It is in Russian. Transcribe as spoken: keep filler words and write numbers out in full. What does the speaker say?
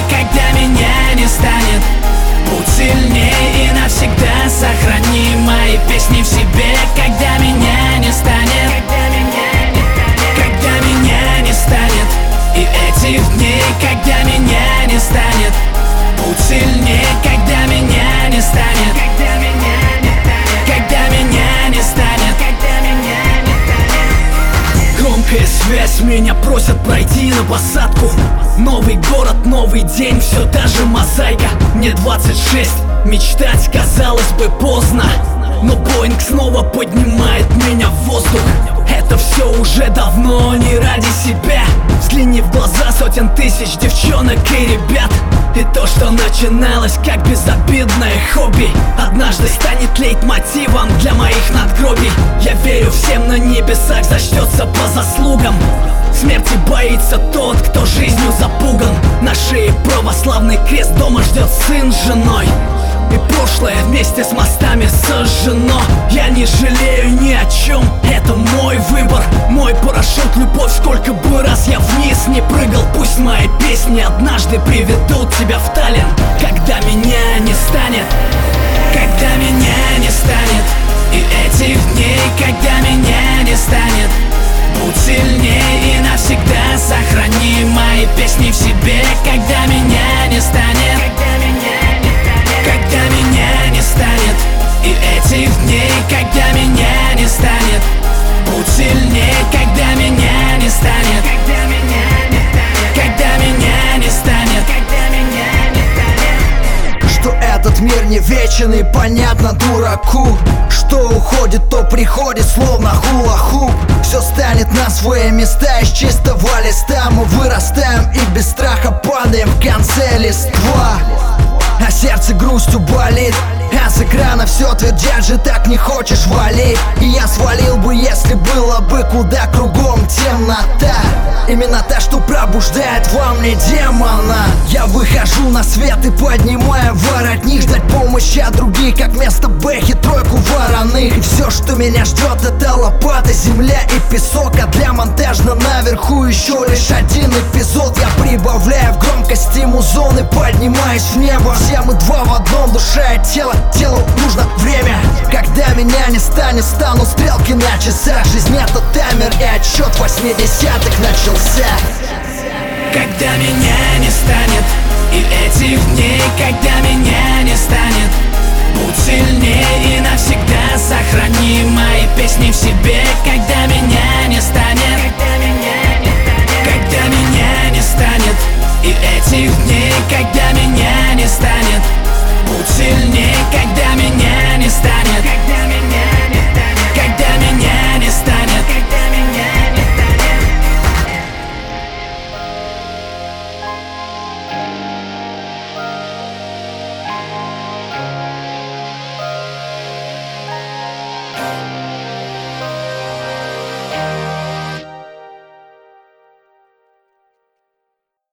когда меня не станет. Будь сильнее и навсегда сохрани мои песни в себе, когда меня не станет. Когда меня не станет, и этих дней, когда меня не станет. Будь сильнее, когда меня не станет. Когда меня не станет. Громкая связь, меня просят пройти на посадку. Новый город, новый день, все та же мозаика. Мне двадцать шесть, мечтать казалось бы поздно, но Боинг снова поднимает меня в воздух. Это все уже давно не ради себя. Взгляни в глаза сотен тысяч девчонок и ребят. И то, что начиналось как безобидное хобби, однажды станет лейтмотивом для моих надгробий. Я верю, всем на небесах зачтется по заслугам. Смерти боится тот, кто жизнью запуган. На шее православный крест, дома ждет сын с женой. И прошлое вместе с мостами сожжено. Я не жалею ни о чем, это мой выбор. Мой парашют, любовь, сколько бы раз я вниз не прыгал. Пусть мои песни однажды приведут тебя в Таллин. Когда меня не станет, когда меня не станет, и этих дней, когда меня не станет. Будь сильнее и навсегда сохрани мои песни в себе, когда меня не станет. Когда меня не станет, и этих дней, когда меня не станет. Будь сильнее, когда меня не станет. Когда меня не станет. Что этот мир не вечен и понятно дураку. Что уходит, то приходит, словно хула-хуп. Все станет на свои места из чистого листа. Мы вырастаем и без страха падаем в конце листва. А сердце грустью болит, а с экрана все твердят же: так не хочешь, вали. И я свалил бы, если было бы куда кругом темнота. Именно та, что пробуждает во мне демона. Я выхожу на свет и поднимаю воротник. Ждать помощи от других, как вместо бэхи тройку вороных. И все, что меня ждет, это лопата, земля и песок. А для монтажа наверху еще лишь один эпизод. Я прибавляю в громкости музон и поднимаюсь в небо. Все мы два в одном, душа и тело. Телу нужно время. Когда меня не станет, стану стрелки на часах. Жизнь это таймер и отсчет восьмидесятых начался. Когда меня не станет, и этих дней, когда меня не станет. Будь сильнее и навсегда сохрани мои песни в себе, когда меня не станет.